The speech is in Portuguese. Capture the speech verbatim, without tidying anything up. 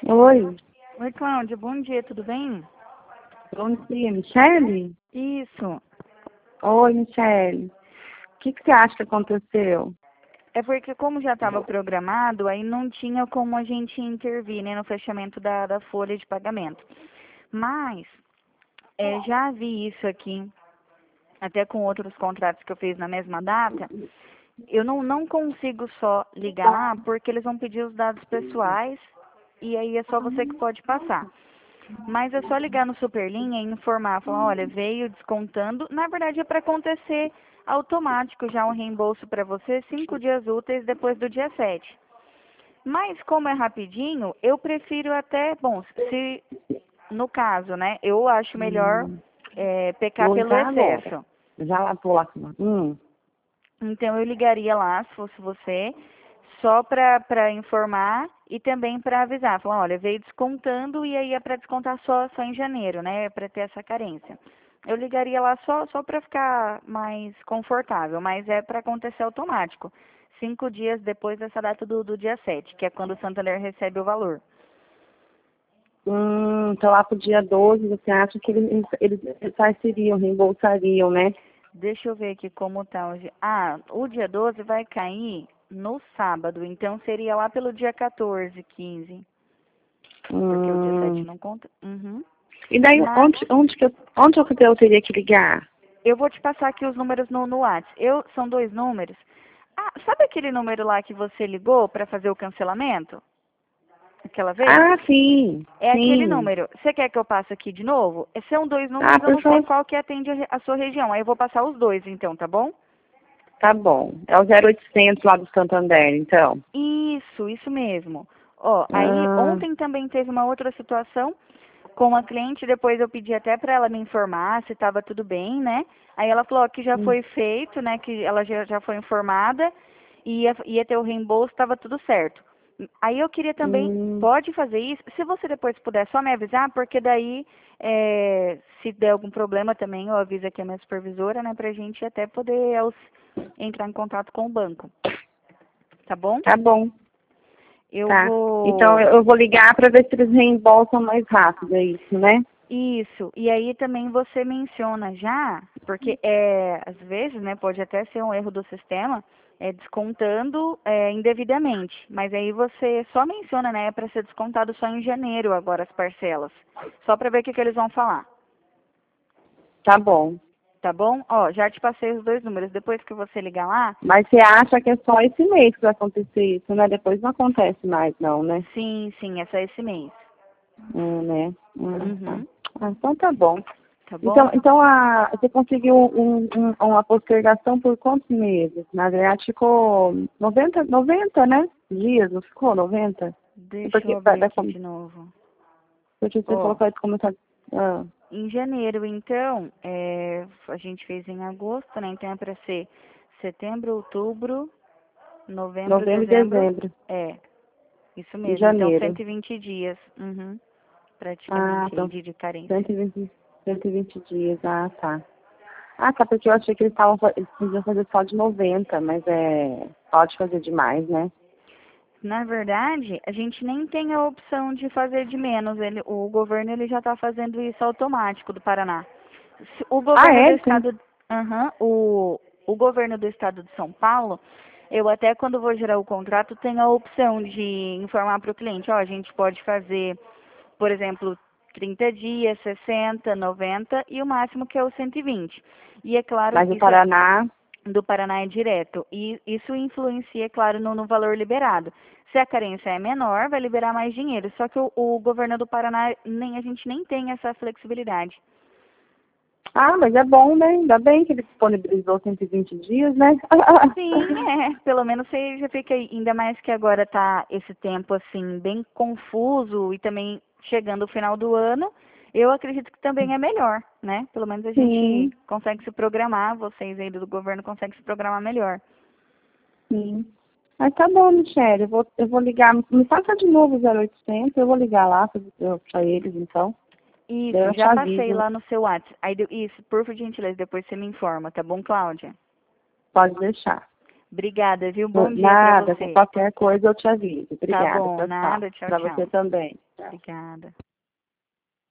Oi, Oi, Cláudia, bom dia, tudo bem? bom dia, Michele? Isso. Oi, Michele. O que, que você acha que aconteceu? É porque como já estava programado, aí não tinha como a gente intervir, né, no fechamento da, da folha de pagamento. Mas é, já vi isso aqui, até com outros contratos que eu fiz na mesma data. Eu não, não consigo só ligar lá porque eles vão pedir os dados pessoais e aí é só você que pode passar. Mas é só ligar no Superlinha e informar, falar, olha, veio descontando. Na verdade é para acontecer automático já um reembolso para você cinco dias úteis depois do dia sete. Mas como é rapidinho, eu prefiro até, bom, se no caso, né, eu acho melhor Hum, é, pecar vou pelo ligar agora. excesso. Já lá vou lá. Hum, Então eu ligaria lá, se fosse você, só para para informar e também para avisar, falar, olha, veio descontando e aí é para descontar só só em janeiro, né, para ter essa carência. Eu ligaria lá só só para ficar mais confortável, mas é para acontecer automático, cinco dias depois dessa data do, do dia sete, que é quando o Santander recebe o valor. hum, então lá pro dia doze, você acha que eles, eles ressarciriam, reembolsariam, né? Deixa eu ver aqui como tá hoje. Ah, o dia doze vai cair no sábado, então seria lá pelo dia quatorze, quinze. Porque o dia sete Hum, não conta. Uhum. e daí, Mas onde, onde, que eu, onde eu eu teria que ligar? eu vou te passar aqui os números no, no WhatsApp. Eu, são dois números. Ah, sabe aquele número lá que você ligou para fazer o cancelamento? Aquela vez? Ah, sim, É aquele sim. número. Você quer que eu passe aqui de novo? Eh, São dois Ah, números, eu por não sei favor. qual que atende a, re- a sua região. Aí eu vou passar os dois, então, tá bom? Tá bom. É o zero oitocentos lá do Santander, então. Isso, isso mesmo. Ó, aí Ah, ontem também teve uma outra situação com uma cliente, depois eu pedi até para ela me informar se estava tudo bem, né? Aí ela falou que já hum, foi feito, né? Que ela já, já foi informada e ia, ia ter o reembolso, estava tudo certo. Aí eu queria também, hum. pode fazer isso, se você depois puder só me avisar, porque daí, é, se der algum problema também, eu aviso aqui a minha supervisora, né? Pra gente até poder aus- entrar em contato com o banco, tá bom? Tá bom, Eu tá. Então vou. eu eu vou ligar para ver se eles reembolsam mais rápido, é isso, né? Isso, e aí também você menciona já, porque é, às vezes, né, pode até ser um erro do sistema, é, descontando é, indevidamente, mas aí você só menciona, né, para ser descontado só em janeiro agora as parcelas, só para ver o que, que eles vão falar, Tá bom. tá bom? Ó, já te passei os dois números, depois que você ligar lá, Mas você acha que é só esse mês que vai acontecer isso, né? Depois não acontece mais, não, né? sim, sim, é só esse mês. Hum, né? Hum, tá. Uhum, Ah, então tá bom. tá bom? Então, então a, você conseguiu um, um- uma postergação por quantos meses? Na verdade ficou noventa, noventa, né? Dias, não ficou noventa? Deixa eu Porque, vai, abrir vai, aqui com- de novo. porque você falou Ó, que vai começar. Ah, em janeiro, então, é, a gente fez em agosto, né? Então é para ser setembro, outubro, novembro, novembro e dezembro. dezembro. É, isso E mesmo. Então, janeiro. cento e vinte dias, uhum, Ah, praticamente aí então de, de carência. cento e vinte, cento e vinte dias. Ah, tá. Ah, tá, porque eu achei que eles estavam fa- eles podiam fazer só de noventa, mas é. Pode fazer demais, né? Na verdade, a gente nem tem a opção de fazer de menos. Ele, o governo ele já está fazendo isso automático do Paraná. Se- O Ah, governo do é? Sim. estado, aham, o, o governo do estado de São Paulo, eu até quando vou gerar o contrato tenho a opção de informar para o cliente, ó, a gente pode fazer, por exemplo, trinta dias, sessenta, noventa e o máximo que é o cento e vinte. E é claro, Mas o isso é Paraná. do Paraná é direto. E isso influencia, é claro, no, no valor liberado. Se a carência é menor, vai liberar mais dinheiro. Só que o, o governo do Paraná, nem a gente nem tem essa flexibilidade. Ah, mas é bom, né? Ainda bem que ele disponibilizou cento e vinte dias, né? Sim, é. Pelo menos você já fica aí. Ainda mais que agora tá esse tempo assim bem confuso e também chegando o final do ano, eu acredito que também é melhor, né? Pelo menos a gente Sim, consegue se programar, vocês aí do governo conseguem se programar melhor. sim. Mas tá bom, Michele, eu vou, eu vou ligar. Me passa de novo o zero oitocentos, eu vou ligar lá para eles, então. Daí Isso, eu te já passei aviso. lá no seu WhatsApp. Aí, de- isso, por gentileza, depois você me informa, tá bom, Cláudia? Pode deixar. Obrigada, viu? Bom dia pra Nada, você. qualquer coisa eu te aviso. Tá Obrigada. bom, Tchau, tchau. nada, tchau, Para você tchau. também. Tchau. Obrigada.